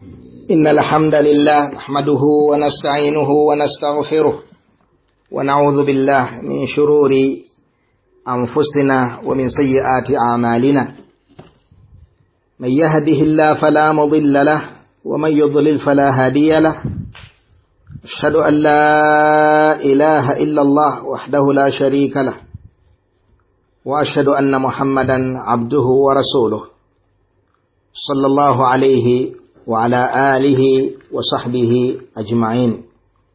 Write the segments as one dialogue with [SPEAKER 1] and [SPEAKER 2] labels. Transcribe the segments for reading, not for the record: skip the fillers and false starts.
[SPEAKER 1] إن الحمد لله نحمده ونستعينه ونستغفره ونعوذ بالله من شرور أنفسنا ومن سيئات أعمالنا من يهده الله فلا مضل له ومن يضلل فلا هادي له أشهد أن لا إله إلا الله وحده لا شريك له وأشهد أن محمدا عبده ورسوله صلى الله عليه وعلى آله وصحبه أجمعين.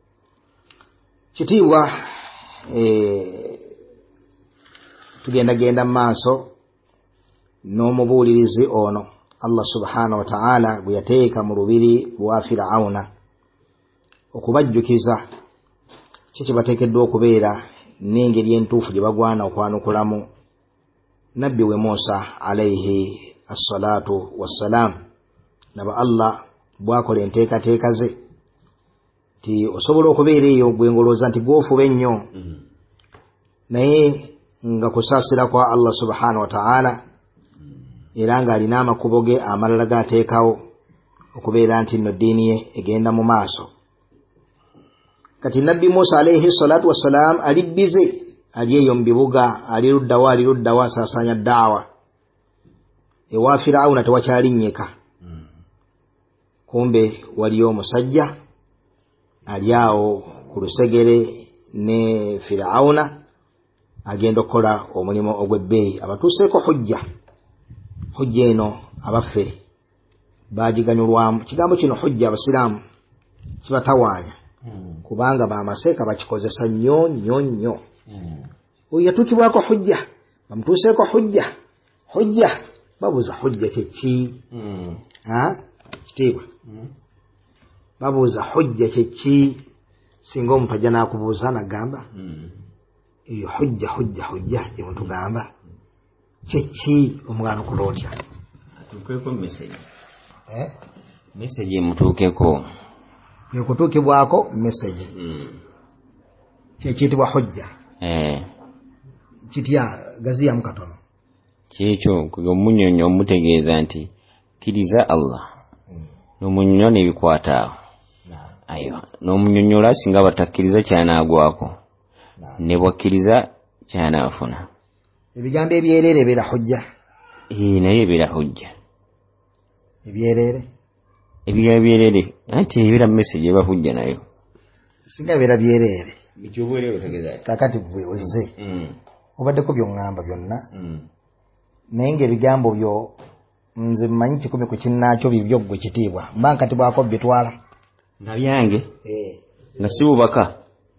[SPEAKER 1] Chitiwa tugenda maaso n'omubulirizi ono Allah subhanahu wa ta'ala bwe yateeka mu lubiri lwa Firauna okubajjukiza kiki bateekeddwa okubeera n'engeri entuufu gye bagwana okwanukulamu nabbi we Musa alayhi assalatu wassalam. Naba Allah bwakola enteekateeka ze ti osobola okubeera eyo gwengolooza nti gw'ofuba ennyo naye nga kusaasira kwa Allah subhanahu wa ta'ala era ng'alina amakubo ge amalala g'ateekawo okubeera nti nno ddiini ye egenda mu maaso. Kati nabbi Musa alayhi salatu wassalam ali bize, ali eyo mu bibuga, ali luddawa asaasaanya daawa. Ewa Firauna tewakyalinnyika. Kumbe waliyo omusajja ali awo ku lusegere ne Firauna agenda okukola omulimu ogw'ebbeeyi. Abatuuseeko hujja eno abaffe baagiganyulwamu. Kigambo kino hujja abasiraamu kibatawaanya kubanga bamaseeka bakikozesa nnyo. Oyo yatuukibwako hujja, bamutuuseeko hujja babuuza hujja kyeki? Kitiibwa babuuza hujja kyeki? Singa omuntu ajja n'akubuuza n'agamba eyo hujja gye mutugamba kyeki? Omwanukula otya?
[SPEAKER 2] Atuukeko message emutuukeko
[SPEAKER 1] yekutuukibwako message kyekiyitibwa hujja. Kitya gaziyamu katono
[SPEAKER 2] kyekyo omunyonyo omutegeeza nti kkiriza Allah n'omunyonyo n'ebikwata ayo n'omunyonyola singa batakkiriza kyanaagwako ne bwakkiriza kyanaafuna.
[SPEAKER 1] Ebigambo ebyereere beera hujja
[SPEAKER 2] naye ebeera hujja
[SPEAKER 1] ebyereere
[SPEAKER 2] anti ebeera message eba hujja nayo
[SPEAKER 1] singa beera byereere
[SPEAKER 2] bikyobwere otegeeza
[SPEAKER 1] kakati bwe ozze obaddeko by'oŋŋamba byonna naye ng'ebigambo byo nze mmanyi 10 ku kinnaakyo bibyo ggwe kitiibwa mba nkati bwako bitwala
[SPEAKER 2] nga byange nga si bubaka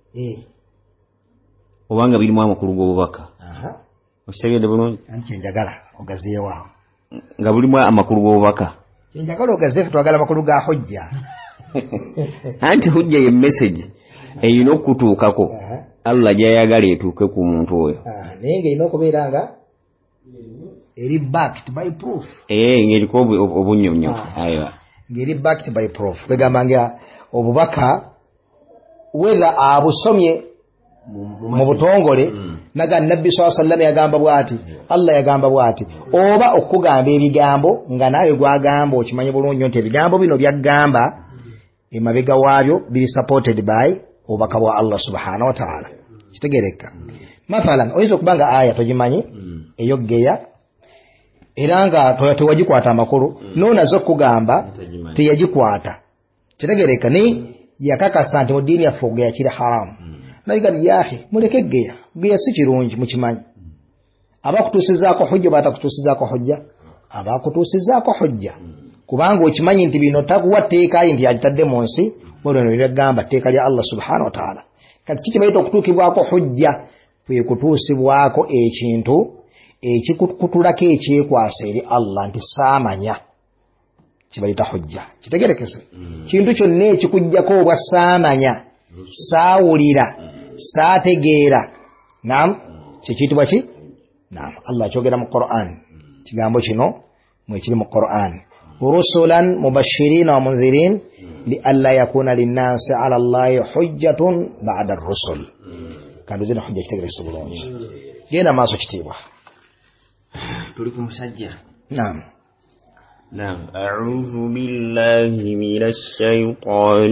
[SPEAKER 2] obanga birimu amakulu g'obubaka okitegedde bulungi
[SPEAKER 1] anti njagala ogazeewaawo
[SPEAKER 2] nga bulimu amakulu g'obubaka
[SPEAKER 1] kyenjagala ogazeefe twagala amakulu ga hujja
[SPEAKER 2] anti hujja ye message eyina okutuukako Allah gy'ayagala etuuke ku muntu oyo
[SPEAKER 1] naye ng'erina okubeera nga eri backed by proof.
[SPEAKER 2] Ng'eriko obunyonyo
[SPEAKER 1] ng'eri backed by proof. Kwegamba nga obubaka whether abusomye mu butongole naga nabbi sallallahu alaihi wasallam yagamba bwati Allah yagamba bwati oba okugamba ebigambo nga nawe gwagamba okimanyi bulungi nti ebigambo bino byagamba emabega waabyo biri supported by obubaka bwa Allah subhanahu wa ta'ala. Kitegereka mathalan oyinza okubanga aya togimanyi eyoggeya era nga tewagikwata amakulu noonazo okugamba teyagikwata. Kitegereka ni yakakasa nti mu ddiini yaffe okugeya kiri haramu nayiga yahe muleke geya si kirungi mukimanyi. Abakutuusizaako hujja batakutuusizaako hujja abakutuusizaako hujja kubanga okimanyi nti bino takuwa tteeka nti yalitadde mu nsi olwo byagamba tteeka lya Allah subhanahu wa ta'ala. Kati kiki bayita okutuukibwako hujja kwe kutuusibwako ekintu ekikutulako ekyekwasa eri Allah nti saamanya kibayita hujja. Kitegerekese kintu kyonna ekikujjako obwa saamanya saawulira saategeera kyekiyitibwa ki? Allah kyogera mu Qur'an. Kigambo kino mwekiri mu Qur'an rusulan mubashirina wa munzirin li alla yakuna linnasi ala Allahi hujjatun ba'da ar-rusul. Kandi zina hujja kitegerekese bulungi. Genda maaso kitiibwa.
[SPEAKER 2] Tuli ku musajja نعم. أعوذ بالله من الشيطان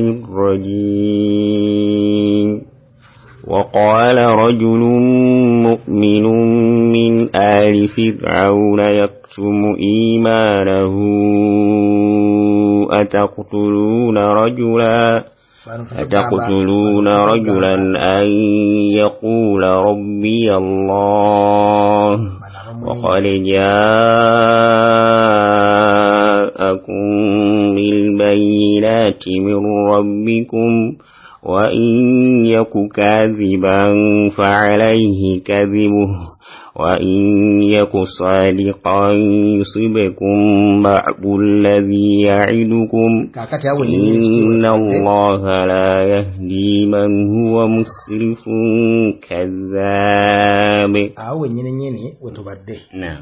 [SPEAKER 2] الرجيم. وقال رجل مؤمن من آل فرعون يكتم إيمانه أتقتلون رجلا أن يقول ربي الله وقد جاءكم بالبينات من ربكم وإن يك كاذبا فعليه كذبه وإن يك صادقا يصبكم بعض الذي يعدكم إن الله لا يهدي من هو مسرف كذاب.
[SPEAKER 1] awe nyine wetubadde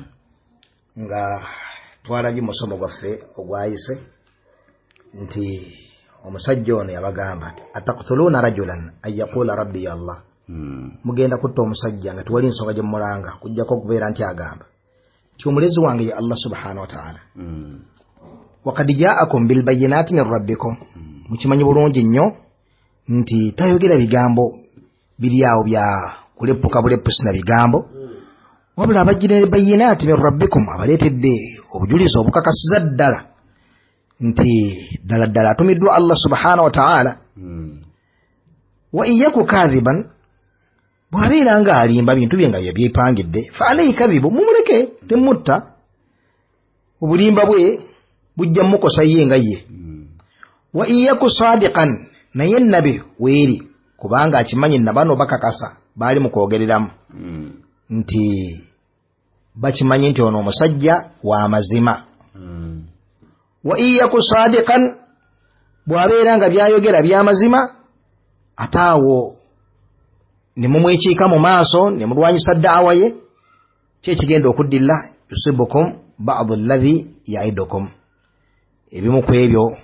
[SPEAKER 1] nga twalabye musomo gwaffe ogwayise nti omusajja ono yabagamba ataqtuluna rajulan ay yaqula rabbi Allah. Mugenda kutta omusajja nga tuwali nsonga gye mulanga kujjako okubeera nti agamba ti omulezi wange ya Allah subhanahu wa ta'ala. Waqad ja'akum bil bayyinati min rabbikum. Mukimanyi bulungi nnyo nti tayogera bigambo biri awo bya kuleppuka buleppusi na bigambo, wabula abajjira bayyinati min rabbikum, abaleetedde obujulizi obukakasiza ddala nti ddala atumiddwa Allah subhanahu wa ta'ala. Wa iyyaku kadhiban, bw'abeera nga alimba bintu bye nga byepangidde, fa alayhi kadhibu, mumuleke temutta, obulimba bwe bujja mukosa ye nga ye. Wa iyyaku sadiqan, naye nabe weeri, kubanga akimanyi nabano bakakasa baali mu kwogereramu nti bakimanyi nti ono omusajja wa mazima. Wa iyyaku sadiqan, bw'abeera nga byayogera bya mazima, ataawo ne mumwekiika mu maaso ne mulwanyisa da'awa ye, kyekigenda okuddilla yusibukum ba'd alladhi ya'idukum. Ebimu ku ebyo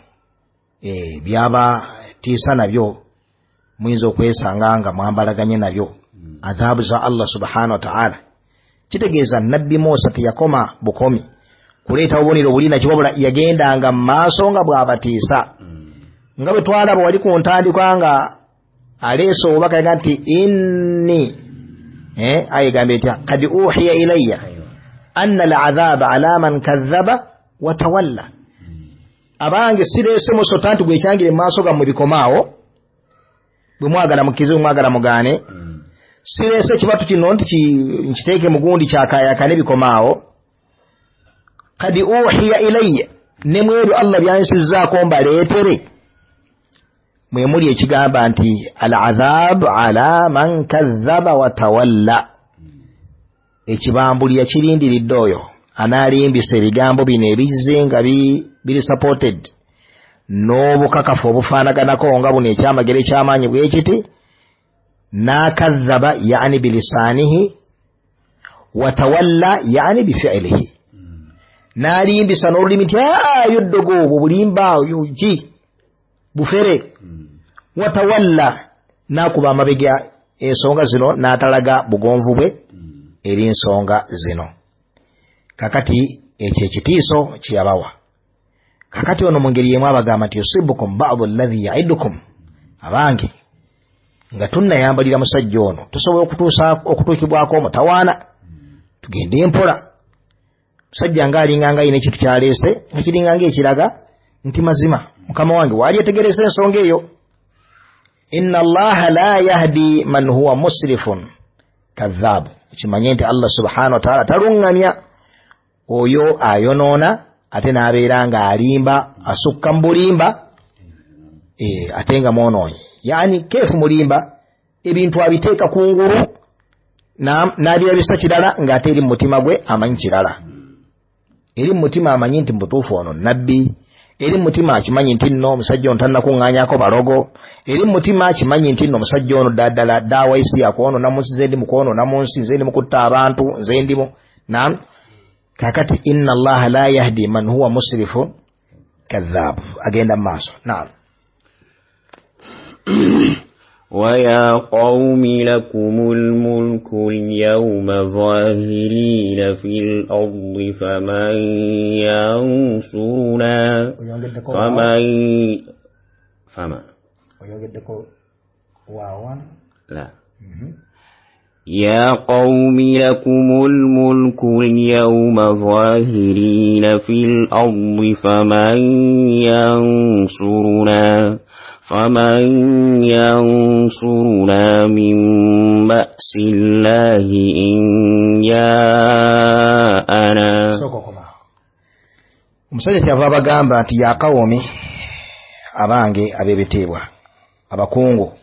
[SPEAKER 1] byaba tiisa nabyo muyinza okwesanga nga mwambalaganye nabyo adhabu za Allah subhanahu wa ta'ala. Kitegeeza nabbi Musa teyakoma bukomi kuleeta obubonero bulina kibabula, yagendanga mu maaso nga bw'abatiisa. Nga bwe twalaba wali ku ntandikwa nga aleesa obubaka yaga nti inni ayegambye etya kad uhiya ilayya anna al'adhaba ala man kadhaba wa tawalla. Abange sireese musota nti gwekyangire mu maaso gammwe bikomaawo, bwe mwagala mukize mwagala mugaane. Sireese kibatu kino nti nkiteeke mugundi kyakayakane bikomaawo. Kad uhiya ilayya, ne mweru Allah byansizzaako mbaleetere, mwe muli ekigamba nti al-adhab ala man kadhaba wa tawalla. Ekibambulya kirindiridde oyo anaalimbisa ebigambo bino ebizze nga biri supported n'obukakafu obufaanaganako nga buno ekyamagero ekyamaanyi bwe kiti. Nakadhaba yani bilisanihi wa tawalla yani bifi'lihi. Naalimbisa n'olulimi nti yoddogo obwo bulimba ki bufere. Watawalla, nakuba amabega ensonga zino n'atalaga bugonvu bwe eri ensonga zino. Kakati ekyo ekitiiso kyeyabawa. Kakati ono mu ngeri yemu abagamba nti yusibukum ba'd alladhi ya'idukum. Abange nga tunnayambalira musajja ono tusobola okutuukibwako omutawaana, tugende empola. Musajja ng'alinganga ayina ekintu kyaleese nga kiringanga ekiraga nti mazima mukama wange waali etegereza ensonga eyo. Inna Allaha la yahdi man huwa musrifun kadhab. Kimanye nti Allah subhanahu wa ta'ala talungamya oyo ayonoona ate n'abeera nga alimba asukka mu bulimba ate nga mwonoonyi. Yani kefu mulimba ebintu abiteeka kungulu n'abirabisa kirala ng'ate eri mu mutima gwe amanyi kirala. Eri mu mutima amanyi nti mutuufu ono nabbi. Eri mu mutima akimanyi nti nno omusajja ono tannakuŋŋaanyako balogo. Eri mu mutima akimanyi nti nno omusajja ono ddala ddaawa isi yakwonoona mu nsi, nze ndi mu kwonoona mu nsi, nze ndi mu kutta abantu, nze ndimu. Naam. Kakati inna Allaha la yahdi man huwa musrifun kadhab. Agenda mu maaso. Naam.
[SPEAKER 2] ويا قوم لكم الملك اليوم ظاهرين في الأرض فمن ينصرنا لا يا قوم لكم الملك اليوم ظاهرين في الأرض فمن ينصرنا من بأس الله إن جاءنا.
[SPEAKER 1] Omusajja kyava abagamba nti ya qawmi abange ab'ebitiibwa abakungu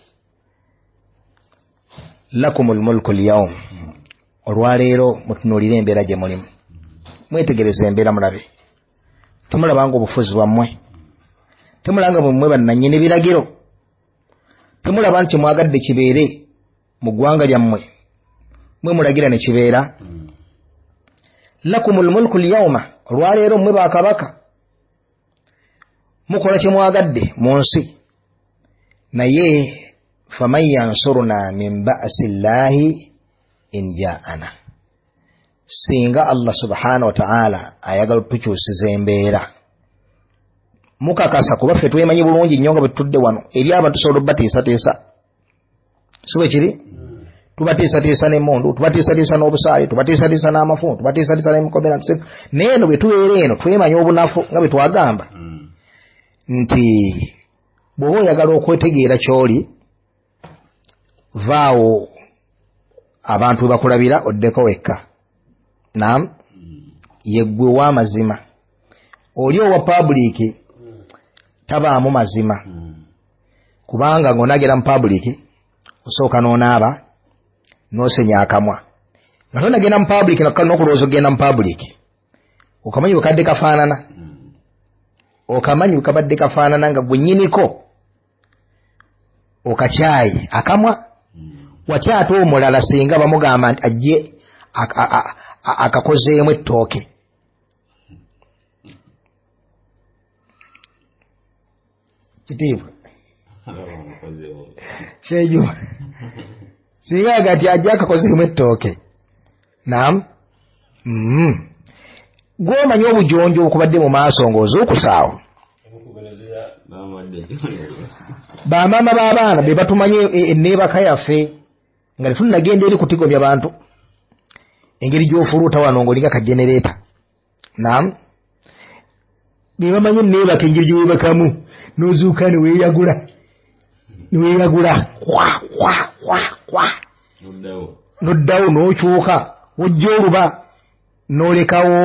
[SPEAKER 1] lakumul mulku al-yawm olwaleero mutunuulire embeera gye mulimu mwetegereze embeera mulabe temulabanga obufuzi bwammwe temulanga mmwe bannannyini biragiro temulaba nti mwagadde kibeere mu ggwanga lyammwe mwe mulagira ne kibeera lakumul mulku al-yawma olwaleero mmwe bakabaka mukola kye mwagadde mu nsi naye faman yansuruna min ba'si llahi in ja'ana singa Allah subhanahu wa ta'ala ayagala tukyusiza embeera mukakasa kuba ffe twemanyi bulungi nnyo nga bwe tutudde wano eri abantu tusobola obubatiisateesa si bwe kiri tubatiisateesa n'emmundu tubatiisateesa n'obusaale tubatiisateesa n'amafumu tubatiisateesa n'emikomera naye eno bwe tubeera eno twemanyi obunafu nga bwe twagamba nti bw'oba oyagala okwetegeera ky'oli vaawo abantu we bakulabira oddeko wekka naam yeggwe w'amazima oli owa public tabaamu mazima kubanga ng'onagera mu public osooka n'onaaba n'osenya akamwa nga tonagenda mu public n'okulowooza ogenda mu public okamanyi bwekadde kafaanana okamanyi bwekabadde kafaanana nga gwe nnyiniko okakyayi akamwa watya ate omulala singa bamugamba nti ajje akakozeemu ettooke kitiibwa kyejuma singa agati ajje akakozeemu ettooke naam gw'omanyi obujonjo obukubadde mu maaso ng'ozuukusaawo bamaama b'abaana be batumanye enneebaka yaffe nga tetunnagenda eri kutigomya bantu engeri gy'ofuluuta wano ng'olinga kajenereeta naam be bamanyi enneebaka engeri gye weebakamu n'ozuuka neweeyagula n'oddawo n'okyuka wojja oluba n'olekawo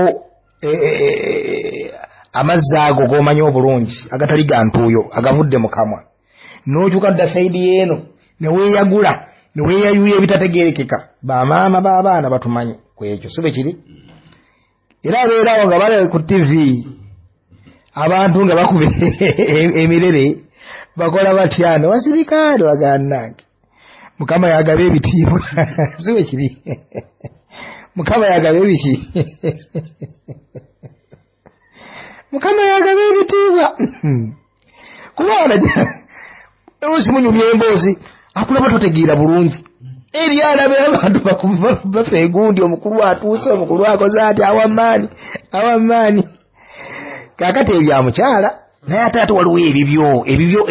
[SPEAKER 1] amazzi ago g'omanyi obulungi agatali ga ntuuyo agavudde mu kamwa n'okyuka dda sayidi y'eno neweeyagula neweeyayuya ebitategeerekeka bamaama b'abaana batumanyi ku ekyo si bwe kiri era abeerawo nga balabe ku tivi abantu nga bakuba emirere bakola batyano wasirikaale wagannange mukama yagaba ebitiibwa si bwe kiri mukama yagaba ebiki mukama yagaba ebitiibwa kubanga osimunyumya emboozi akulaba totegeera bulungi eri alabe abantu bafa egundi omukulu atuuse omukulu akoze ati awamaani kakati ebyamukyala naye ate waliwo ebibyo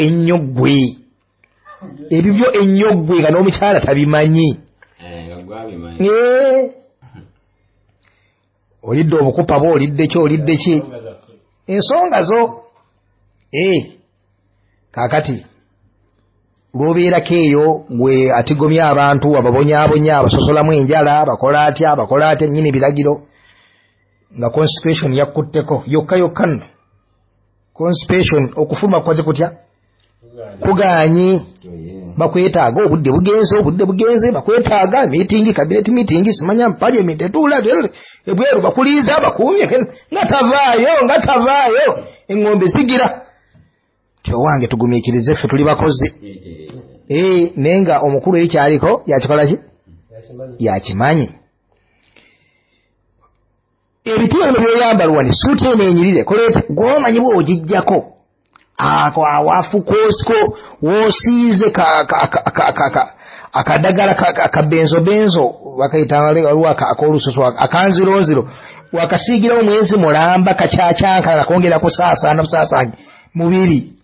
[SPEAKER 1] ennyogwe nga n'omukyala tabimanyi olidde obukupa bwo olidde ki ensonga zo kakati lw'obeerako eyo gwe atigomya abantu ababonyaabonya abasosolamu enjala bakola atya nnyini biragiro nga constipation yakkutteko yokka nno constipation okufuluma kukoze kutya kugaanyi bakwetaaga obudde bugenze bakwetaaga meeting cabinet meeting simanya parliament etuula ebweru bakuliiza bakuumye nga tavaayo eng'ombe zigira tyowange tugumiikirize ffe tuli bakozi naye nga omukulu ekyaliko yakikola ki yakimanyi ebitiibwa bino byeyambalwa ne suuti eno enyirire koleeta gw'omanyi bw'ogijjako ako awafu kosko wosize akadagala akabenzo wakaitangale waluaka akolususu akanziroziro wakasigira omwezi mulamba kachachanka nakongera kusasa na kusasa mubiri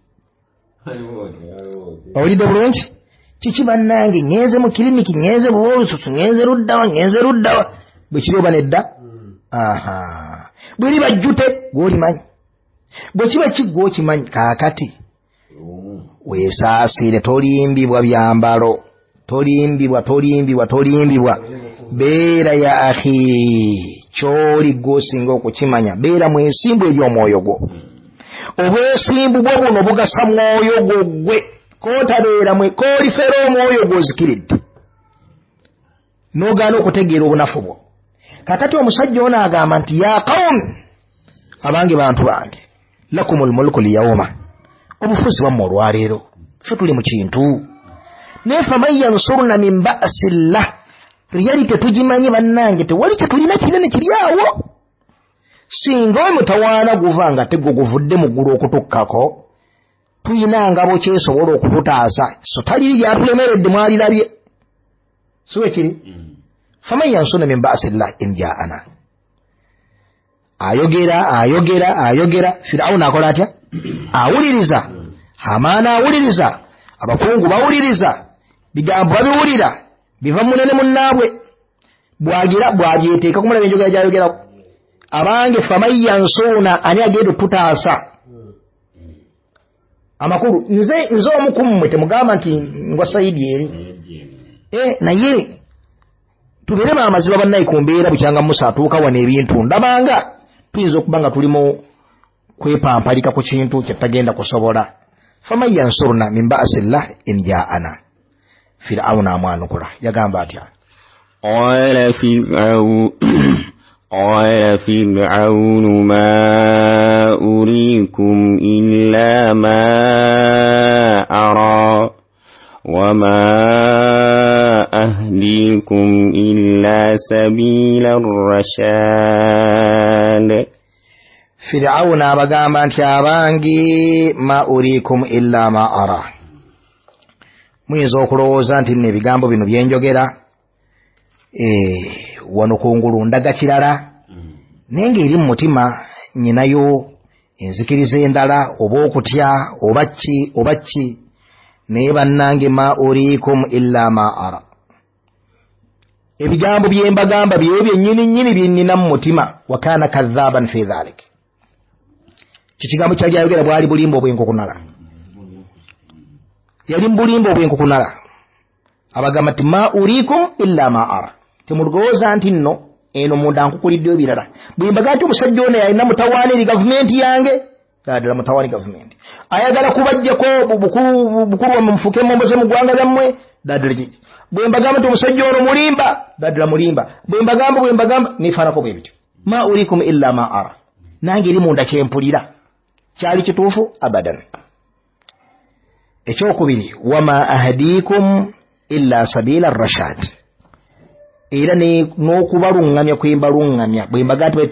[SPEAKER 1] awulidde bulungi kiki bannange ngenze mu kiliniki ngenze buwolususu ngenze ruddawa bwekiri oba nedda aha bweri bajjute gwolimanyi bwekiba kiggwa okimanyi kaakati weesaasire tolimbibwa byambalo tolimbibwa beera ya akhi kyoli gwosinga okukimanya beera mwesimbu ery'omwoyo gwo obwesimbu bwo buno bugasa mwoyo gwo gwe kootabeera koolifera omwoyo gwozikiridde n'ogaana okutegeera obunafu bwo kakati omusajja ono agamba nti ya qawmi abange bantu bange lakumul mulku liyawma obufuzi bwammwe olwaleero ffe tuli mu kintu naye faman yansuruna min ba'sillah reality tugimanyi bannange tewali kyetulina kinene kiri awo singa omutawaana guva nga tegwo guvudde mu ggulu okutukkako tuyina ngabo kyesobola okututaasa so taliri lyatulemeredde mwalirabye si wekiri faman yansuruna min ba'sillah in ja'ana ayogera Firawuna akola atya awuliriza Hamaana awuliriza abakungu bawuliriza bigambo babiwulira biva munene munnaabwe bwabyeteeka kumulaba enjogera gy'ayogerako abange faman yansuruna ani agenda otutaasa amakulu nze omukummwe temugamba nti ngwa Saidi eri naye tubeeremu amaziba bannaye ku mbeera bukyanga Musa atuuka wano ebintu ndabanga tuyinza okuba nga tulimu kwepampalika ku kintu kyetagenda kusobola faman yansuruna min ba'sillah in ja'ana Firawuna amwanukula yagamba atya
[SPEAKER 2] قال فرعون ما أريكم إلا ما أرى وما أهديكم إلا سبيل الرشاد
[SPEAKER 1] فرعون abagamba nti abangi ma urikum illa ma ara muyinza okulowooza nti nno ebigambo bino byenjogera wano kungulu ndaga kirala naye ng'eri mu mutima nyinayo enzikiriza endala oba okutya oba ki naye bannange ma urikum illa ma ara ebigambo byembagamba byeyo byennyini byennina mu mutima wakana kadhaban fi dhalik kikigambo kyali ayogera bwali bulimba obwenkukunala yali mubulimba obwenkukunala abagamba ti ma urikum illa ma ara temulowooza nti nno eno munda nkukuliddeyo birala bwembaga nti omusajja ono yalina mutawaana eri gavumenti yange ddala mutawaani gavumenti ayagala kubajjako bukulu wammwe mufuuke momboze mu ggwanga lyammwe ddala bwembagamba nti omusajja ono mulimba ddala mulimba bwembagamba nifaanako bwe bityo ma urikum illa ma ara nange eri munda kyempulira kyali kituufu abadan ekyokubiri wama ahdiikum illa sabila rashad era n'okubaluŋŋamya kwembaluŋŋamya bwembaga nti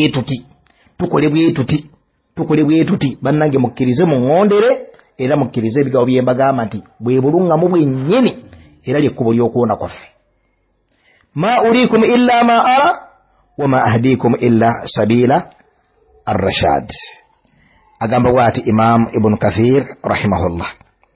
[SPEAKER 1] tukole bwe tuti bannange mukkirize muŋŋondere era mukkirize ebigambo byembagamba nti bwe buluŋŋamu bwennyini era lyekkubo ly'okuwona kwaffe ma urikum illa ma ara wama ahdiikum illa sabila arrashad agamba bw'ati Imam Ibn Kathir rahimahullah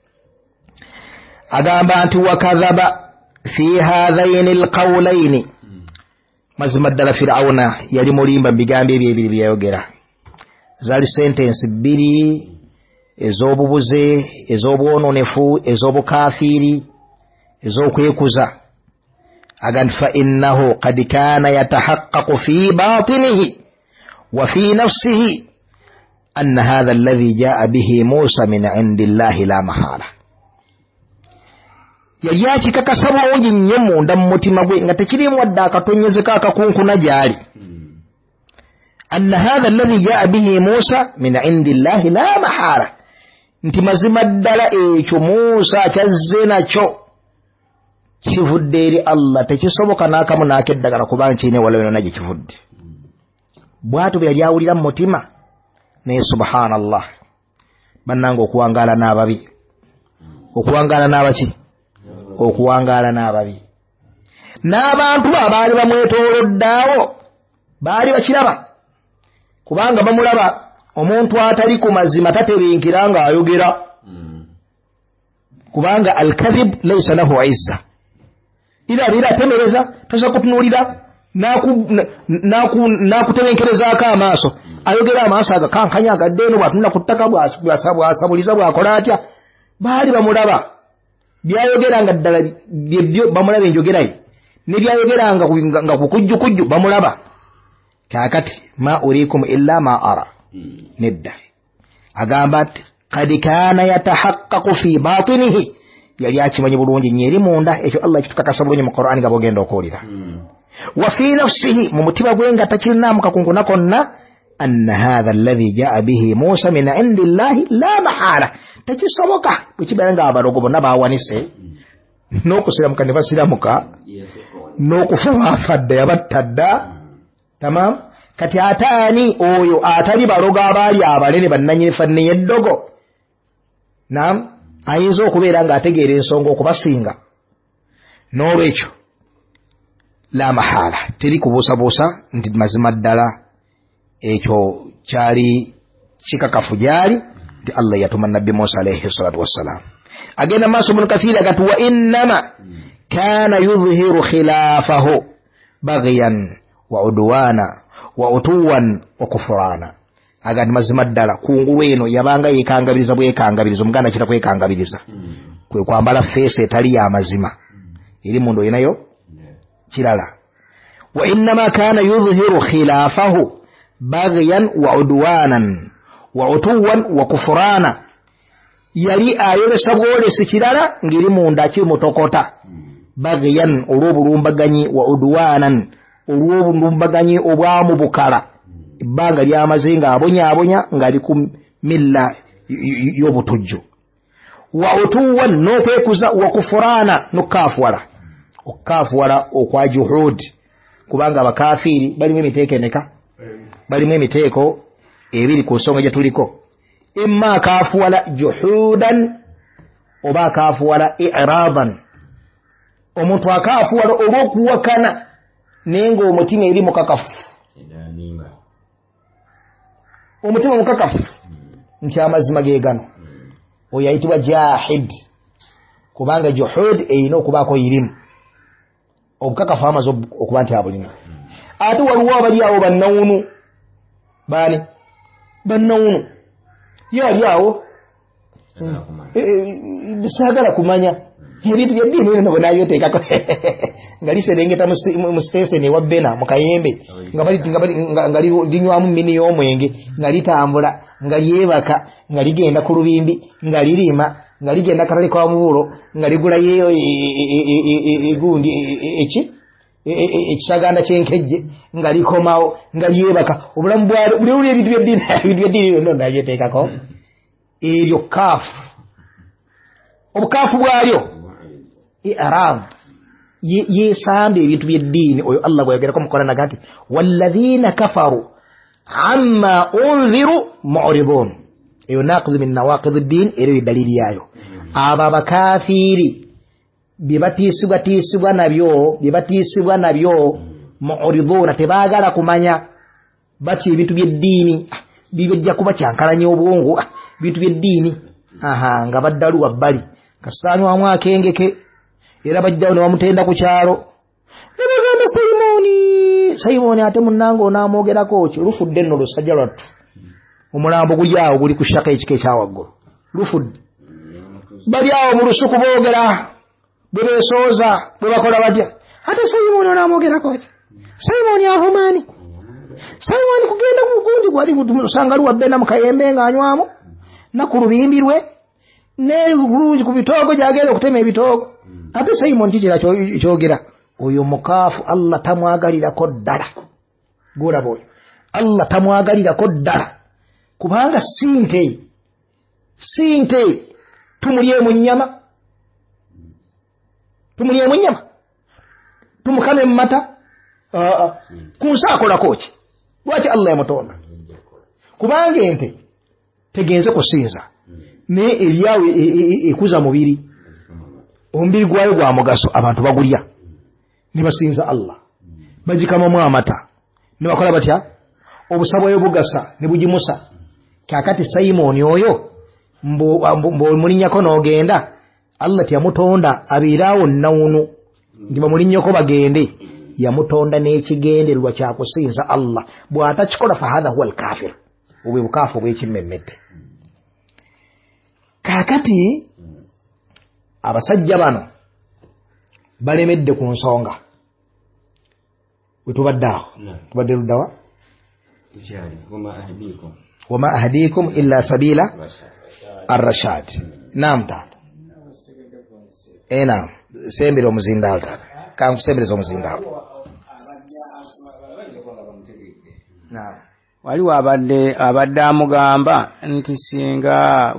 [SPEAKER 1] agamba nti wakadhaba fi hadhaini alqawlaini mazima ddala Firawuna yali mulimba mu bigambo ebyo ebiri byayogera zaali sentensi bbiri ez'obubuze ez'obwononefu ez'obukafiiri ez'okwekuza agamba fa innahu qad kana yatahaqqaqu fi batinihi wa fi nafsihi anna hadha alladhi jaa bihi Musa min indi llahi la mahala yali akikakasa bulungi nnyo munda mu mutima gwe nga tekirimu wadde akatonyezeko akakunkuna gy'ali anna hadha alladhi jaa bihi Musa min indi llahi la mahala nti mazima ddala ekyo Musa kyazze nakyo kivudde eri Allah tekisoboka n'akamu n'akeddagala kubanga kirina ewala yonna gye kivudde bw'atyo bwe yali awulira mu mutima naye subhanallah bannange okuwangaala n'ababi okuwangaala n'abaki okuwangaala n'ababi n'abantu abaali bamwetooloddaawo baali bakiraba kubanga bamulaba omuntu atali ku mazima tatebenkera ng'ayogera kubanga al-kadhib laysa lahu izza ila atemereza tosa kutunuulira n'akutebenkerezaako amaaso ayogera amaaso agakankanya agadde eno bw'atunula ku ttaka bw'asabuliza bw'akola atya baali bamulaba byayogeranga ddala byebyo bamulaba enjogeraye ne byayogeranga nga kukujjukujju bamulaba kaakati ma uriikum illa ma ara nedda agamba ati kad kaana yatahaqqaqu fi batinihi yali akimanyi bulungi nnyeri munda ekyo Allah kitukakasa bulungi mu Qur'ani nga bwogenda okuwulira wa fi nafsihi mu mutima gwe nga takirinaamu kakunkuna konna anna hadha alladhi jaa bihi Musa min indi llahi la mahala tekisoboka bwe kibeera nga abalogo bonna bawanise n'okusiramuka ne basiramuka n'okufa baafadde yabattadda tamam kati ataani oyo atali balogo abaali abalere bannanyifa n'eddogo naam ayinza okubeera ng'ategeera ensonga okubasinga n'olwekyo la mahala teri kubuusabuusa nti mazima ddala ekyo kyali kikakafu gyali nti Allah yatuma nabbi Musa alayhi salatu wassalam agenda maaso Ibn Kathir agati wa innama kana yudhihiru khilafahu baghyan wa udwana wa utuwan wa kufurana agati mazima ddala kungulu eno yabanga yekangabiriza bwekangabiriza omuganda kita kwekangabiriza kwe kwambala feesi etali ya mazima eri mundu olinayo kirala wa innama kana yudhihiru khilafahu baghyan wa udwanan wa utuwan wa kufurana yali ayolesa bwolesi kirala ngeri munda kimutokota baghyan olw'obulumbaganyi wa udwanan olw'obulumbaganyi obwamu bukala ebbanga lyamaze nga abonyaabonya ng'ali ku milla y'obutujju wa utuwan n'okwekuza wa kufurana n'okkafuwala okkafuwala okwa juhud kubanga abakafiiri balimu emiteeko emeka balimu emiteeko ebiri ku nsonga gye tuliko imma akafuwala juhudan oba akafuwala i'raban omuntu akafuwala olw'okuwakana naye ng'omutima eri mukakafu omutima mukakafu nti amazima ge gano oyo ayitibwa jahid kubanga juhud eyina okubaako irimu obukakafu amaze okuba nti abulina ate waliwo abali awo bannawunu baani bannawunu ye ali awo saagala kumanya ebintu bya ddiini eno bwenabyoteekako nga liserengeta mu siteseni ewa Bena mu Kayembe nga linywamu mmini y'omwenge nga litambula nga lyebaka nga ligenda ku lubimbi nga lirima nga ligenda katale kwa mubulo nga ligulayo egundi ekisaganda ky'enkejje nga likomawo nga lyebaka obulamu bwalo buli ebintu by'eddiini byonna nabyeteekako eryo kaafu obukaafu bwalyo i'rab yesamba ebintu by'eddiini oyo Allah gwayogerako mu Qur'an agati walladhina kafaru amma unziru mu'ridun eyo naqidhu min nawaqidh ad-din eryo dalili yayo abo abakafiiri byebatiisibwa nabyo mu'riduna tebaagala kumanya bati ebintu by'eddiini bibajja kuba kyankalanya obwongo bintu by'eddiini nga baddalu wabbali kasaanywamu akengeke era bajjawo ne bamutenda ku kyalo ne bagamba Simoni ate munnange onaamwogerako ki lufudde nno lusajja lwattu omulambo guli awo guli ku ttaka ekika ekyawaggulu lufudde bali awo mu lusuku boogera bwe beesooza bwe bakola batya ate Simoni onaamwogerako ki Simoni avumaani Simoni kugenda ku mugundi gwali usanga luwa Bena mu Kayembe ng'anywamu na ku lubimbi lwe ne bulungi ku bitoogo gyagenda okutema ebitoogo ate Simoni kikira kyogera oyo mukaafu Allah tamwagalirako ddala gulaba oyo Allah tamwagalirako ddala kubanga sinte tumulyemu nnyama tumukame mu mata ku nsi akolako ki lwaki Allah yamutonda kubanga ente tegenze kusinza ne eriyawe ekuza mubiri omubiri gwayo gwa mugaso abantu bagulya ne basinza Allah bagikamamu amata ne bakola batya obusabwayo bugasa ne bugimusa kakati Simon oyo mbo mulinyako n'ogenda Allah tiyamutonda abiraawo nawunu ndi bamulinyako bagende yamutonda n'ekigendererwa kyakusinza Allah bw'atakikola fa hadha huwa al-kafir obwe bukafu bw'ekimmemmette. Kakati abasajja bano balemedde ku nsonga wetubaddeawo tubadde luddawa wama ahdikum illa sabila ar-rashad. Naam taata naam sembera omuzindaalo taata kankusembereza omuzindaalo. Naam
[SPEAKER 3] waliwo abadde amugamba nti singa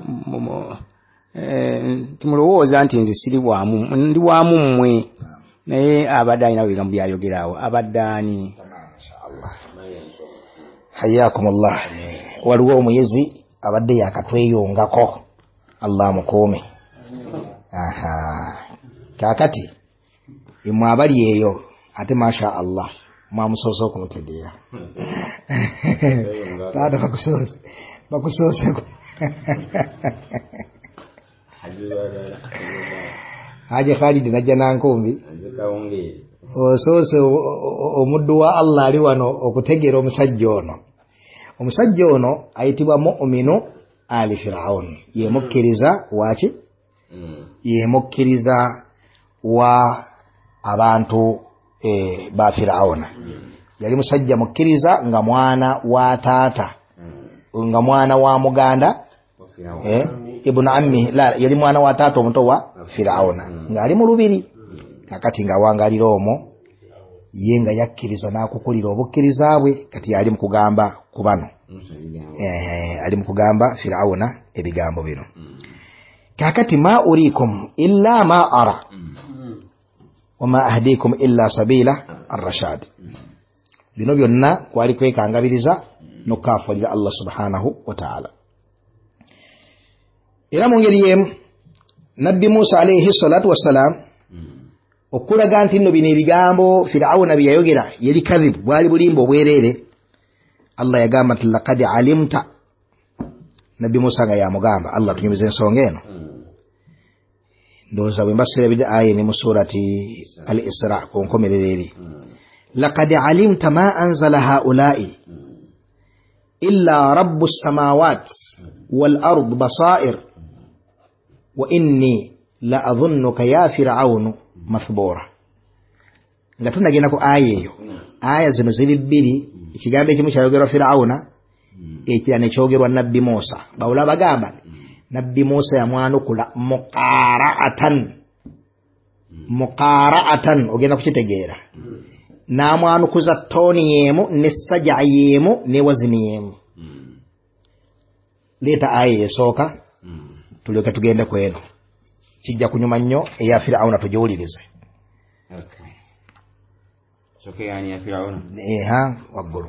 [SPEAKER 3] timulowooza nti nze siri bwamu ndi wamu mmwe naye abadde alina bigambo byayogerawo abadde ani?
[SPEAKER 1] hayakumullah. Waliwo omuyezi abadde yakatweyongako Allah amukuume. Kakati imwe abali eyo ate masha Allah mwamusoose okumutegeera taata bakusoose Haji Khalid najja nankumbi osoose omuddu wa Allah ali wano okutegeera omusajja ono. Omusajja ono ayitibwa mu'minu ali Firaun, yemukkiriza waki yemukkiriza wa abantu ba Firauna. Yali musajja mukkiriza nga mwana wa taata nga mwana wa muganda ibn ammi la yali mwana wa taata omuto wa Firauna nga ali mu lubiri. Kakati nga wangalira omwo ye nga yakkiriza n'akukulira obukkiriza bwe kati yali mu kugamba ku bano ali mu kugamba Firauna ebigambo bino. Kakati ma urikum illa ma ara wama ahdikum illa sabila ar-rashad. Bino byonna kwali kwekangabiriza nokafulira Allah subhanahu wa ta'ala. Era mu ngeri yemu Nabbi Musa alayhi salatu wassalam okulaga nti nno bino ebigambo Firauna byayogera yali kadhibu bwali bulimbo bwerere. Allah yagamba nti laqad alimta. Nabbi Musa nga yamugamba Allah tunyumize ensonga eno ndoza bwe mbasira bida aye ne mu surati al-Isra ku nkomereri. Laqad alimta ma anzala haula'i illa rabbus samawati wal ard basair wa inni la adhunnuka ya fir'aunu mathbura. Nga tunagenda ku ayeyo aya zino ziri bbiri ekigambo ekimu kyayogerwa Firauna ekira ne kyogerwa Nabbi Musa. Bawula bagamba Nabbi Musa yamwanukula muqara'atan ogenda kukitegeera n'amwanukuza toni yemu n'essajja yemu ne wazini yemu. Leeta aya esooka tulyoke tugende ku eno kijja kunyuma nnyo eya Firauna tugiwulirize.
[SPEAKER 2] yani ya Firauna
[SPEAKER 1] waggulu.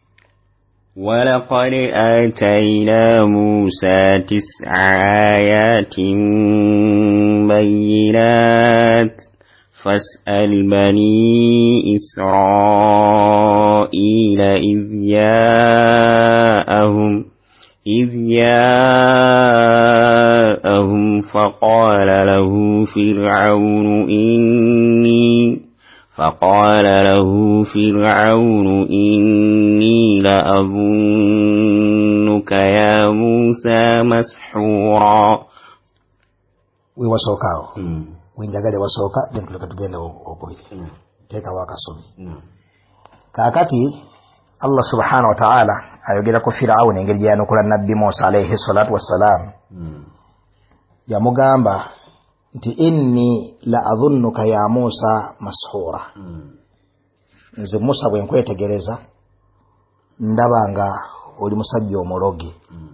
[SPEAKER 2] ولقد آتينا موسى 9 آيات بينات فاسأل بني إسرائيل إذ جاءهم فقال له فرعون إني لأظنك يا موسى مسحورا.
[SPEAKER 1] Wiwasookawo winjagale wasooka then tuleka tugenda okubiri teeka wakasobi. Kakati Allah subhanahu wa ta'ala ayogera ku Firauni engeri gyanukula Nabbi Musa alayhi salatu wassalam. Yamugamba nti inni la adhunnuka ya Musa mashura. Nze Musa bwe nkwetegereza ndabanga oli musajja omuloge.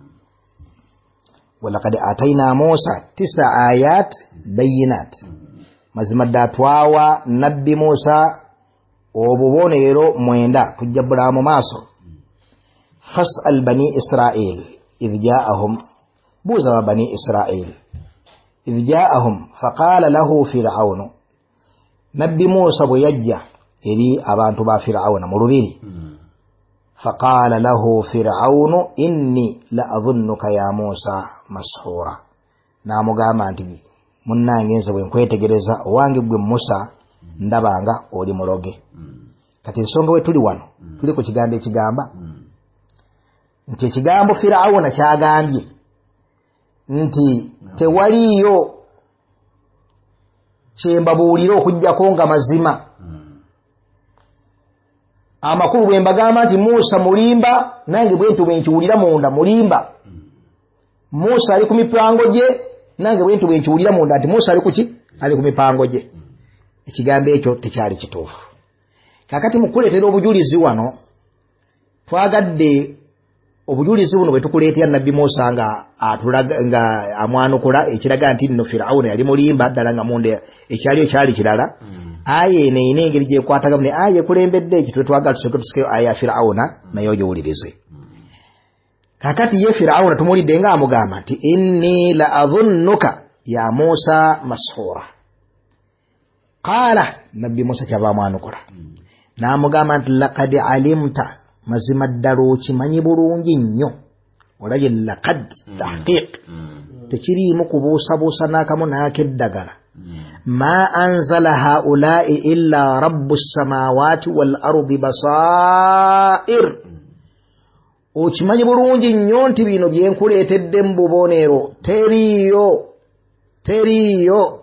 [SPEAKER 1] Walaqad ataina Musa 9 ayat bayinat. Mazima datwawa Nabbi Musa obubonero 9 tujjabula mu maaso. Fas'al bani Israil idh ja'ahum بوزا بني إسرائيل إذ جاءهم فقال له فرعون نبي موسى بيجّ إلي أبان تبا فرعون مربيني فقال له فرعون إني لأظنك يا موسى مسحورا نامو غاما أنتبي munna ngenza bwe nkwetegereza owange gwe Musa ndabanga oli muloge kati ensonga we tuli wano tuli ku kigambo ekigamba nti ekigambo Firawuna kyagambye nti tewaliyo kyembabuulira okujjako nga mazima amakulu bwe mbagamba nti Musa mulimba nange bwentu bwe nkiwulira munda mulimba Musa ali ku mipango gye nange bwentu bwe nkiwulira munda nti Musa ali kuki ali ku mipango gye ekigambo ekyo tekyali kituufu kakati mukuleetera obujulizi wano twagadde obujulizi buno bwe tukuleetera nabbi Musa nga atulaga nga amwanukula ekiraga nti nno Firawuna yali mulimba ddala nga munda ekyaliyo kyali kirala aye ene engeri gyekwataga ne aye kulembedde ekyo twagala tusikeyo aya ya Firawuna nayo gyowulirize kakati ye Firawuna tumulidde nga amugamba nti inni la adhunnuka ya Musa mashura qala nabbi Musa kyabamwanukula n'amugamba nti laqad alimta mazima ddala okimanyi bulungi nnyo olabye laqad tahqiq tekiriimu kubuusabuusa n'akamu n'akeddagala ma anzala haulai illa rabbu samawati wal ardi basair okimanyi bulungi nnyo nti bino byenkuleetedde mu bubonero teriyo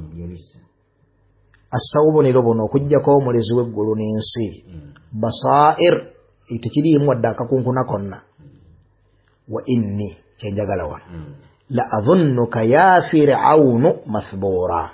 [SPEAKER 1] assa obubonero buno okuggyako omulezi w'eggulu n'ensi basair tekiriimu wadde akakunkuna konna wa inni kyenjagala wano la adhunnuka ya Firawunu mathbura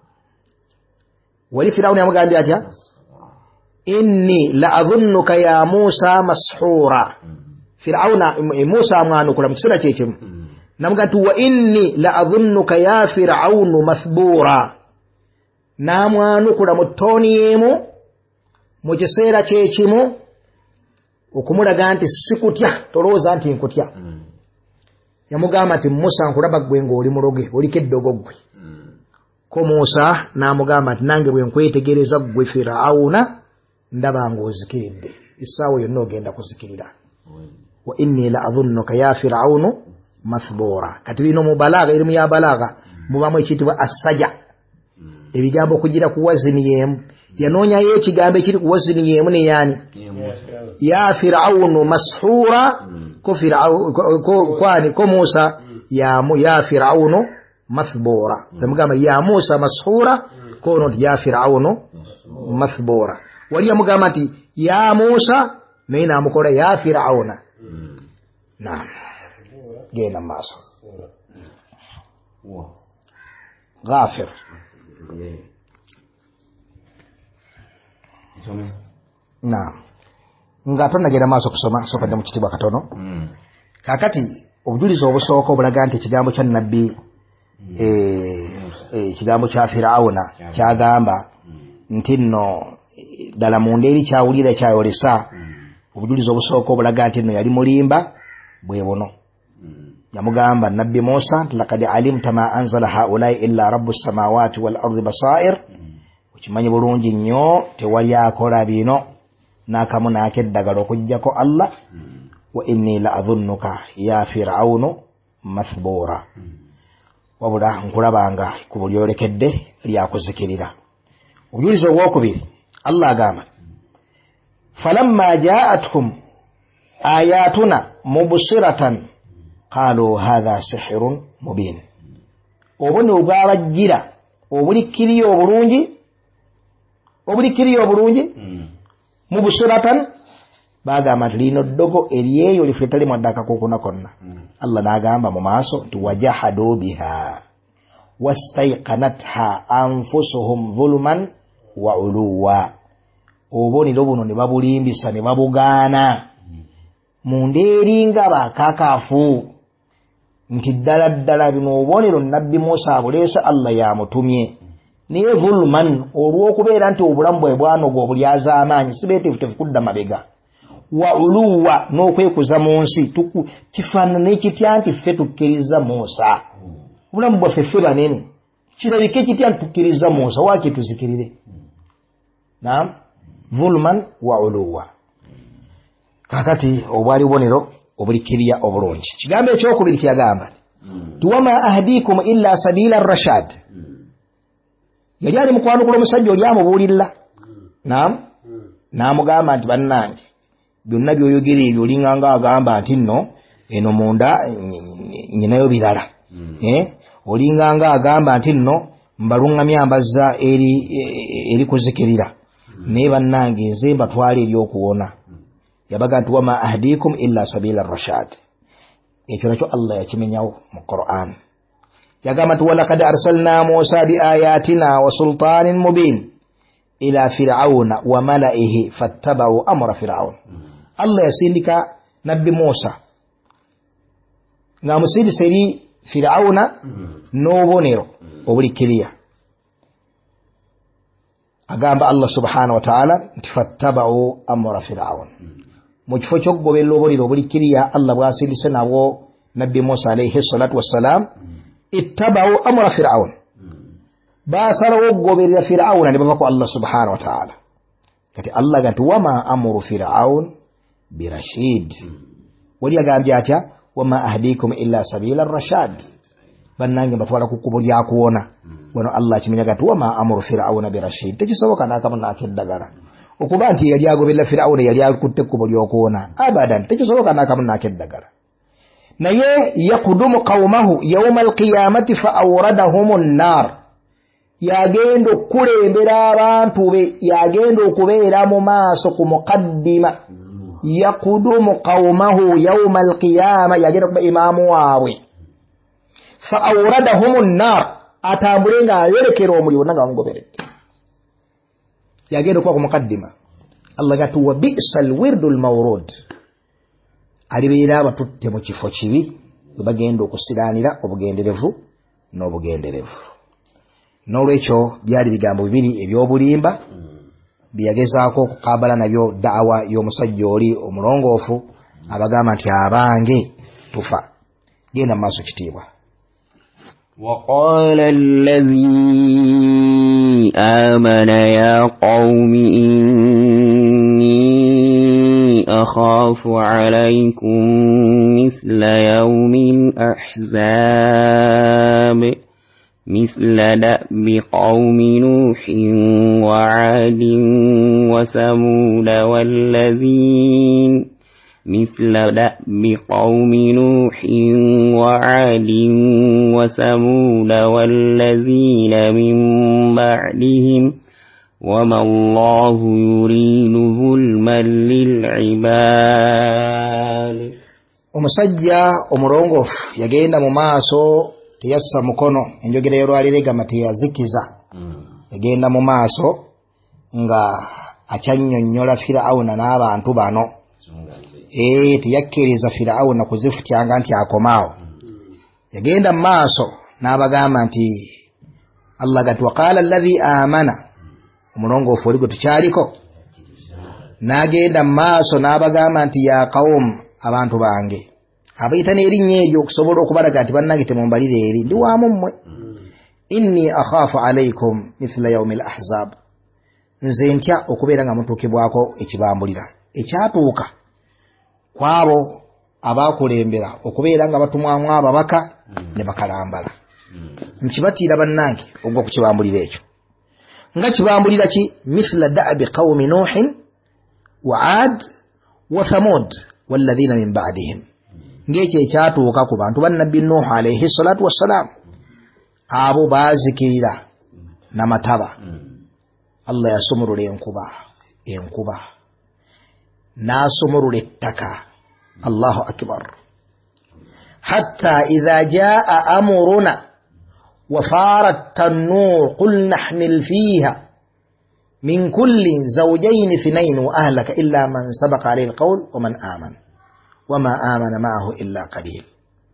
[SPEAKER 1] wali Firawuni yamugambye atya inni la adhunnuka ya Musa mashura Firawuna Musa amwanukula mu kiseera kyekimu namugamba wa inni la adhunnuka ya Firawunu mathbura namwanukula mu ttooni y'emu mu kiseera kyekimu okumulaga nti sikutya tolowooza nti nkutya yamugamba nti Musa nkulaba gwe ng'oli muloge oliko eddogo gwe ko Musa n'amugamba nti nange bwe nkwetegereza gwe Firawuna ndaba ng'ozikiridde essaawa yonna ogenda kuzikirira wa inni la adhunnuka ya Firawunu mathbura kati bino mu balaaga erimu ya balaaga mubamu ekiyitibwa assaja ebigambo okugira ku wazini y'emu yanoonyayo ekigambo ekiri ku wazini y'emu ne yaani ya Firawunu mashura ko Musa ya Firawunu mathbura yamugamba ya Musa mashura kono ya Firawunu mathbura wali yamugamba nti ya Musa naye n'amukola ya Firawuna naam genda maaso Ghafir naam nga tonnagenda maaso kusoma sokedde mu kitibwa katono kakati obujulizi obusooka obulaga nti ekigambo kya nabbi ekigambo kya Firawuna kyagamba nti nno ddala munda eri kyawulira kyayolesa obujulizi obusooka obulaga nti nno yali mulimba bwe buno yamugamba nabbi Musa nti laqad alimta ma anzala haulai illa rabbu samawati wal ardi basair okimanyi bulungi nnyo tewali akola bino n'akamu n'akeddagala okuggyako Allah wa inni la adhunnuka ya Firawunu mathbura wabula nkulabanga ku buli olekedde lyakuzikirira obujulizi obwokubiri Allah agamba falamma ja'atuhum ayatuna mubsiratan qalu hadha sihrun mubin obuno obwabajjira obulikiriyo obulungi mubsiratan bagamba nti lino ddogo eryeyo lifetali mwaddaka kukuna konna Allah n'agamba mu maaso nti wajahadu biha wastaiqanatha anfusuhum dhulman wa uluwa obubonero buno ne babulimbisa ne babugaana munda eringa bakakafu nti ddala bino obubonero nabbi Musa abuleese Allah yamutumye naye dhulman olw'okubeera nti obulamu bwe bwanoga obulyaza amaanyi sibeeteefu kudda mabega wa uluwa n'okwekuza mu nsi kifaanana kitya nti ffe tukkiriza Musa obulamu bwaffe ffe banene kirabike kitya nti tukkiriza Musa waaki tuzikirire naam zulman wa uluwa kakati obwali bubonero obulikiriya obulungi kigambo ekyokubiri kyagamba tuwama ahdikum illa sabila rashad yali ali mukwanukula omusajja oli amubuulirira naam n'amugamba nti bannange byonna byoyogera ebyo olinganga agamba nti nno eno munda nyinayo birala olinganga agamba nti nno mbaluŋŋamya ambazza eri kuzikirira naye bannange nze mbatwala ebyokuwona yabaga nti wama ahdikum illa sabila rashad ekyo nakyo Allah yakimenyawo mu Qur'an yagamba nti walaqad arsalna Musa biayatina wa sultanin mubin ila fir'auna wa mala'ihi fattaba'u amra fir'aun Allah yasindika nabbi Musa ng'amusindisa eri fir'auna n'obubonero obulikiriya agamba Allah subhanahu wa ta'ala nti fattaba'u amra fir'aun mu kifo ky'okugoberera obubonero obulikiriya Allah bw'asindise nabwo nabbi Musa alayhi salatu wassalam ittaba'u amra fir'aun basalawo okugoberera fir'auna ne bava ku Allah subhanahu wa ta'ala kati Allah ganti wama amru fir'aun birashid wali agambye atya wama ahdikum illa sabila rashad bannange batwala ku kkubo lya kuwona wano Allah akimenya ganti wama amru fir'auna birashid tekisoboka n'akamu n'akeddagala okuba nti yali agoberera fir'auna yali akutte kkubo ly'okuwona abadan tekisoboka n'akamu n'akeddagala naye yakudumu qawmahu yawma alqiyamati fa awradahum an-nar yagenda okulembera abantu be yagenda okubeera mu maaso ku muqaddima yakudumu qawmahu yawma alqiyama yagenda kuba imaamu waabwe fa awradahum an-nar atambule nga ayolekera omuliro nga bamugoberedde yagenda okuba ku muqaddima Allah gati wa bi'sal wirdul mawrud alibeera abatutte mu kifo kibi bwe bagenda okusiraanira obugenderevu n'obugenderevu n'olwekyo byali bigambo bibiri ebyobulimba byeyagezaako okukabala nabyo da'wa y'omusajja oli omulongoofu abagamba nti abange tufa genda mu maaso kitiibwa
[SPEAKER 2] وقال الذي آمن يا قوم إني أخاف عليكم مثل يوم الأحزاب مثل دأب قوم نوح وعاد وثمود والذين مثل دأب قوم نوح وعاد وثمود والذين من بعدهم وما الله يريد ظلما للعباد
[SPEAKER 1] omusajja omulongoofu yagenda mu maaso teyassa mukono enjogera y'olwaliro egamba teyazikiza yagenda mu maaso nga akyannyonnyola Firawuna n'abantu bano teyakkiriza Firawuna kuzifutyanga nti akomaawo yagenda mu maaso n'abagamba nti Allah gati waqala alladhi amana omulongoofu oli gwe tukyaliko n'agenda mu maaso n'abagamba nti ya qawm abantu bange abayita n'erinnya eryo okusobola okubalaga nti bannange temumbalire eri ndi waamu mmwe inni akhaafu alaykum mithla yawmi al-ahzab nze ntya okubeera nga mutuukibwako ekibambulira ekyatuuka kwabo abaakulembera okubeera nga batumwamu ababaka ne bakalambala nkibatiira bannange ogwa ku kibambulira ekyo nga kibambulira ki mithla da'bi qawmi nuuhin wa aad wa thamud walladhina min ba'dihim ng'ekyo ekyatuuka ku bantu bannabbi Nuuhu alayhi salatu wassalam abo baazikirira n'amataba Allah yasumulula enkuba n'asumulula ettaka Allahu akbar hatta idha jaa amruna wa farat tanur qul nahmil fiha min kulli zawjayn ithnayn wa ahlaka illa man sabaqa alayhi alqawl wa man amana wama amana ma'ahu illa qalil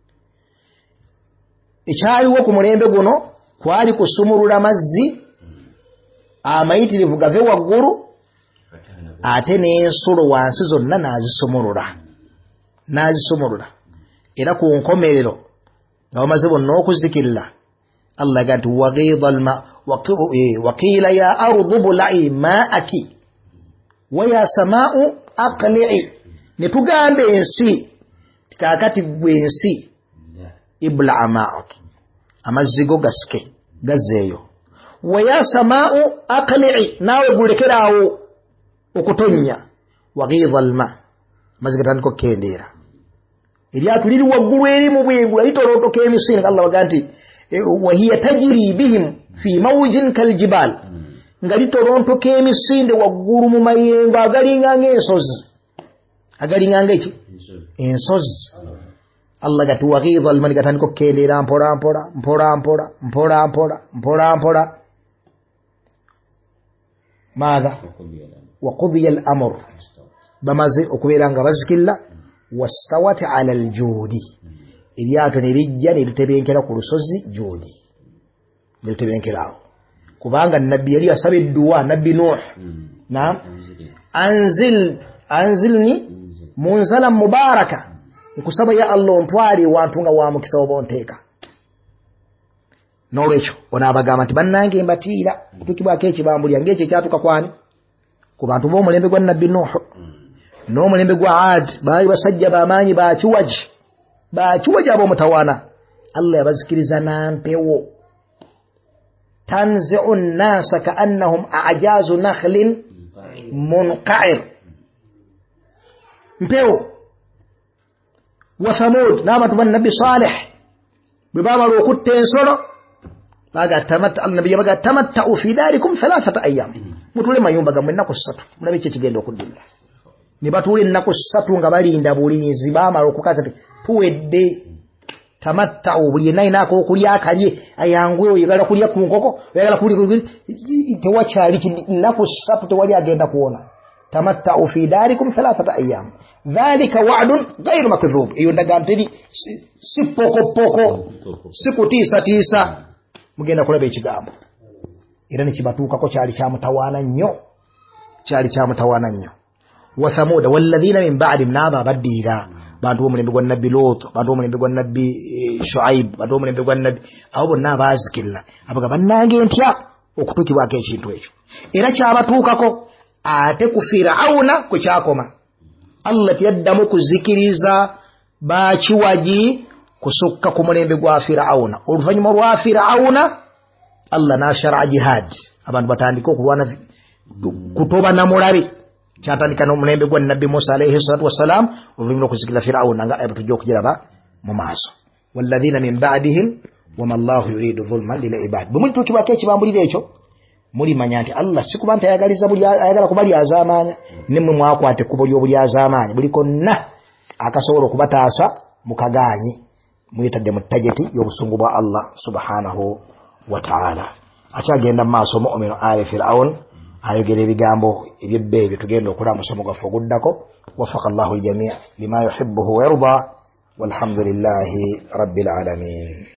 [SPEAKER 1] ekyaliwo ku mulembe guno kwali kusumulula mazzi amayitirivu gave waggulu ate n'ensolo wansi zonna n'azisumulula era ku nkomerero nga bamaze bonna okuzikirira Allah aga nti waghidha alma waqiila ya ardu bula'i ma'aki wa ya samaa'u aqli'i netugambe ensi kakati gwe ensi ibla'a ma'aki amazzi go gasike gazeeyo wa ya samaa'u aqli'i nawe gulekeraawo okutonya waghidha alma amazzi gatandika okukendeera eryato liri waggulu eri mu bwengula litolotoka emisinde Allah baga nti wahiya tajiri bihim fi mawjin kaljibal nga litolontoka emisinde waggulu mu mayengo agalinganga ensozi agalinganga eki ensozi Allah gati waghidha almani gatandika okukendeera mpola maadha waqudiya al-amr bamaze okubeera nga bazikilla wastawat ala al-judi eryato nerijja nelitebenkera ku lusozi judi nelitebenkerawo kubanga nabbi yali asaba edduwa nabbi Nuh naam anzilni munzala mubaraka nkusaba ya Allah ontwali wantu nga wa mukisa oba onteeka nolwekyo onaabagamba nti bannange mbatiira tukibwako ekibambulya ng'ekyo ekyatuka kwani ku bantu b'omulembe gwa nabbi Nuh n'omulembe gwa Ad baali basajja b'amaanyi bakiwaji ab'omutawaana Allah yabazikiriza nampewo tanzi'u nnasa ka'annahum a'jazu nakhlin munqa'ir mpewo wa Thamud n'abantu ba nabbi Salih bwe baamala okutta ensolo annabi yabaga tamatta'u fi darikum 3 ayyam mutule mayumba gammwe ennaku 3 mulabe kye kigenda okuddula ne batuula ennaku 3 nga balinda bulinzi baamala okukaza tuwedde tamatta'u buli yenna ayinaako okulya akalye ayangwe oyagala kulya ku nkoko oyagala kulya tewakyali ennaku 3 tewali agenda kuwona tamatta'u fi darikum 3 ayyam dhalika wa'dun ghayru makdhub iyo ndaga nteri si poko si kutiisa mugenda kulaba ekigambo era nekibatuukako kyali kyamutawaana nnyo wa Thamuda walladhina min ba'dihim n'abo abaddirira bantu b'omulembe gwa nabbi Lut bantu b'omulembe gwa nabbi Shu'aib bantu b'omulembe gwa nabbi abo bonna abaazikirira abaga bannange ntya okutuukibwako ekintu ekyo era kyabatuukako ate ku Firawuna kwe kyakoma Allah tiyaddamu kuzikiriza bakiwaji kusukka ku mulembe gwa Firawuna oluvannyuma lwa Firawuna Allah n'ashara jihad abantu batandika okulwana kutoba na mulabe kyatandika n'omulembe gwa nabbi Musa alayhi salatu wassalam oluvannyuma lw'okuzikiriza Firawuna nga tujja okugiraba mu maaso walladhina min ba'dihim wama Allahu yuridu dhulman lil ibad bwe mulituukibwako ekibambulire ekyo mulimanya nti Allah si kuba nti ayagala kubali azaamaanya nimwe mwakwata ekkubo ly'obuli azaamaanya buli konna akasobola okubataasa mukagaanyi muyitadde mu tageti y'obusungu bwa Allah subhanahu wa ta'ala akyagenda mu maaso mu'minu ali Firaun ayogera ebigambo ebyebbeebi tugenda okulaba musomo gwaffe oguddako waffaqa Allahu al-jami' lima yuhibbuhu wa yarda walhamdulillahi rabbil alamin.